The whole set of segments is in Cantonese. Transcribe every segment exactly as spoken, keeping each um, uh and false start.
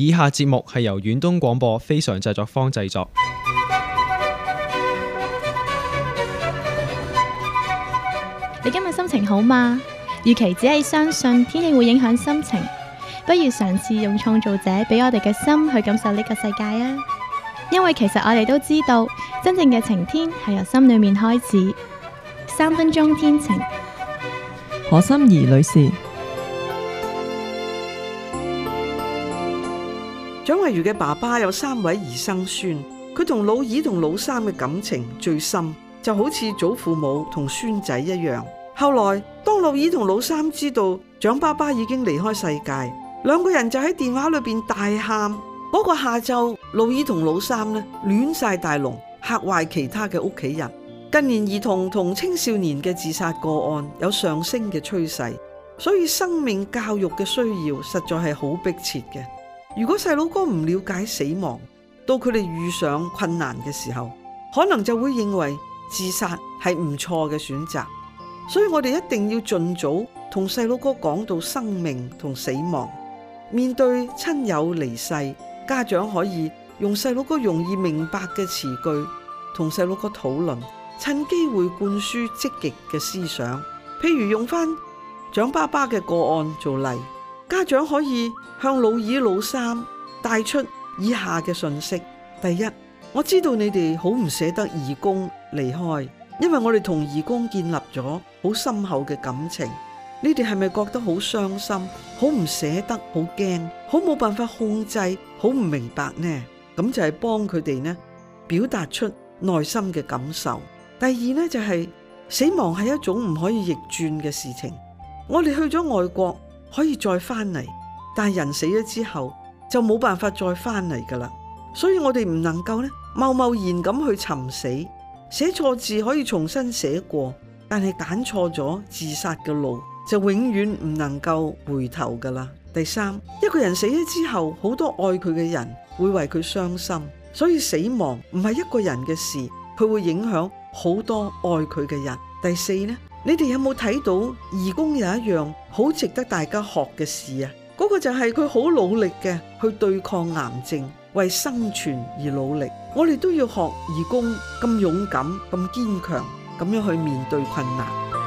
以下節目係由遠東廣播非常製作坊製作。 你今日心情好嗎？與其只係相信天氣會影響心情，不如嘗試用創造者俾我哋嘅心去感受呢個世界啊！因為其實我哋都知道，真正嘅晴天係由心裏面開始。三分鐘天晴， 何心怡女士。 蔣慧茹嘅爸爸有三位兒生孫，佢同老二同老三嘅感情最深，就好似祖父母同孫仔一樣。後來當老二同老三知道蔣爸爸已經離開世界，兩個人就喺電話裏邊大喊。嗰個下晝，老二同老三呢亂晒大龍，嚇壞其他嘅屋企人。近年兒童同青少年嘅自殺個案有上升嘅趨勢，所以生命教育嘅需要實在係好迫切嘅。如果細佬哥唔了解死亡，到佢哋遇上困難嘅時候，可能就會認為自殺係唔錯嘅選擇。所以我哋一定要盡早同細佬哥講到生命同死亡。面對親友離世，家長可以用細佬哥容易明白嘅詞句同細佬哥討論，趁機會灌輸積極嘅思想。譬如用翻蔣爸爸嘅個案做例，家長可以向老二老三帶出以下嘅信息：第一，我知道你哋好唔捨得義工離開，因為我哋同義工建立咗好深厚嘅感情。你哋係咪覺得好傷心、好唔捨得、好驚、好冇辦法控制、好唔明白呢？咁就係幫佢哋呢表達出內心嘅感受。第二呢，就係死亡係一種唔可以逆轉嘅事情。我哋去咗外國可以再翻嚟，但係人死咗之後就冇辦法再翻嚟噶啦。所以我哋唔能夠呢貿貿然咁去尋死。寫錯字可以重新寫過，但係揀錯咗自殺嘅路就永遠唔能夠回頭噶啦。第三，一個人死咗之後，好多愛佢嘅人會為佢傷心，所以死亡唔係一個人嘅事，佢會影響好多愛佢嘅人。第四呢，你哋有冇睇到義工有一樣好值得大家學嘅事啊？嗰個就係佢好努力嘅去對抗癌症，為生存而努力。我哋都要學義工咁勇敢、咁堅強，咁樣去面對困難。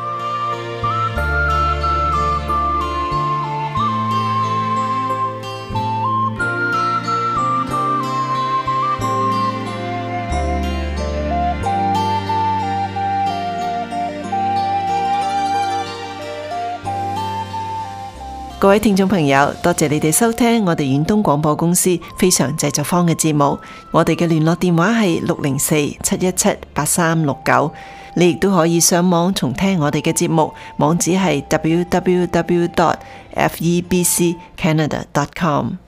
各位聽眾朋友，多謝你哋收聽我哋遠東廣播公司非常製作坊嘅節目。我哋嘅聯絡電話係六零四七一七八三六九。你亦都可以上網重聽我哋嘅節目，網址係 double-u double-u double-u dot f e b c canada dot com。